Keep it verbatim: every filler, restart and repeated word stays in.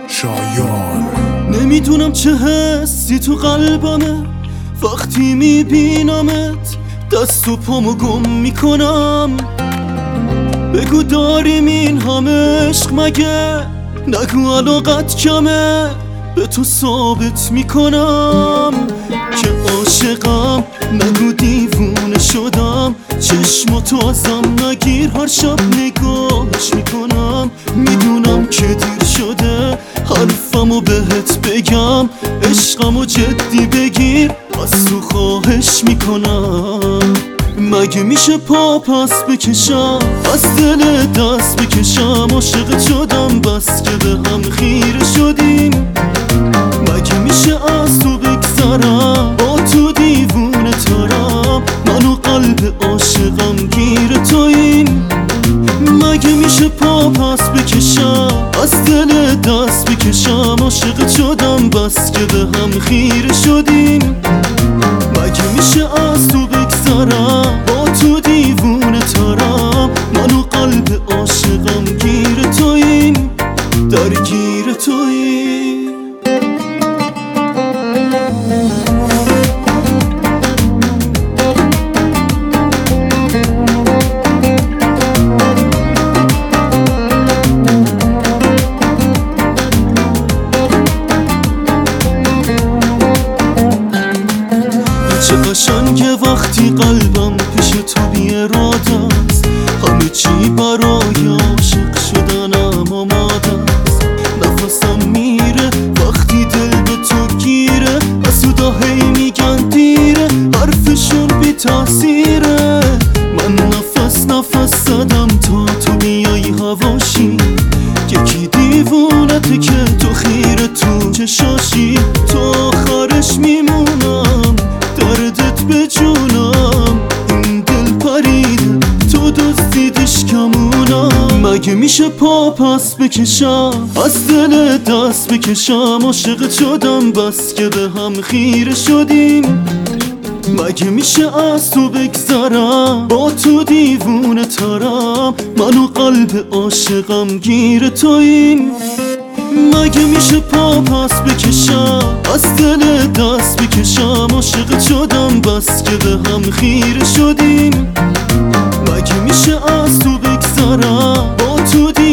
شایان. نمیدونم چه حسی تو قلبمه وقتی میبینمت، دست و پامو گم میکنم. بگو داریم این همه عشق مگه؟ نگو علاقت کمه، به تو ثابت میکنم که عاشقم. نگو دیوونه شدم، چشم تو ازم نگیر، هر شب نگاهش میکنم. میدونم که دیر شده حرفمو بهت بگم، عشقمو جدی بگیر، از تو خواهش میکنم. مگه میشه پا پس بکشم، از دل دست بکشم؟ عاشق شدم بس که به هم خیره شدیم. مگه میشه از تو بگذرم، با تو دیوونه ترم، من و قلب عاشقم گیر توییم. مگه میشه پا پس بکشم، از دل دست بکشم؟ عاشق شدم بس که به هم خیره شدیم. مگه میشه از تو بگذرم، با تو دیوونه ترم، من و قلب عاشقم گیر توییم، درگیر توییم. چه قشنگه وقتی قلبم پیش تو بی اراده است، همه چی برای عاشق شدنم آماده است. نفسم میره وقتی دل به تو گیره، حسودا هی میگن دیره، حرفشون بی تاثیره. من نفس نفس زدم تا تو بیایی هواشی، یکی دیوونته که تو خیره تو چشاشی. تو آخرش میمونم، دردت به جونم، این دل پریده تو دزدیدش کمونم. مگه میشه پا پس بکشم، از دل دست بکشم؟ عاشق شدم بس که به هم خیره شدیم. مگه میشه از تو بگذرم، با تو دیوونه ترم، من و قلب عاشقم گیر توییم. مگه میشه پا پس بکشم، از دل دست بکشم؟ عاشق شدم بس که به هم خیره شدیم. مگه میشه از تو بگذرم، با تو